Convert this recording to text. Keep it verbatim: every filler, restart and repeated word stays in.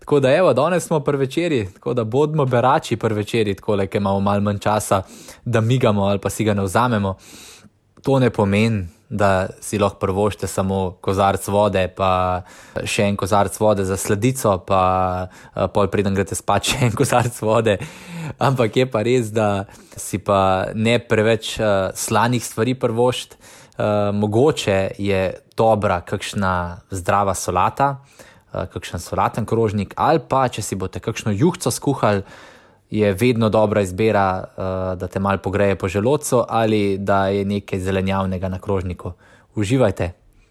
Tako da evo, danes smo pri večeri, tako da bodimo berači pri večeri, tako da imamo malo manj časa, da migamo ali pa si ga ne vzamemo. To ne pomeni, da si lahko prvošite samo kozarc vode, pa še en kozarc vode za sladico, pa pol preden greste spat še en kozarc vode. Ampak je pa res, da si pa ne preveč uh, slanih stvari prvošt. Uh, mogoče je dobra kakšna zdrava solata, uh, kakšen solaten krožnik, ali pa, če si boste kakšno juhco skuhali, je vedno dobra izbira, uh, da te malo pogreje po želodcu ali da je nekaj zelenjavnega na krožniku. Uživajte!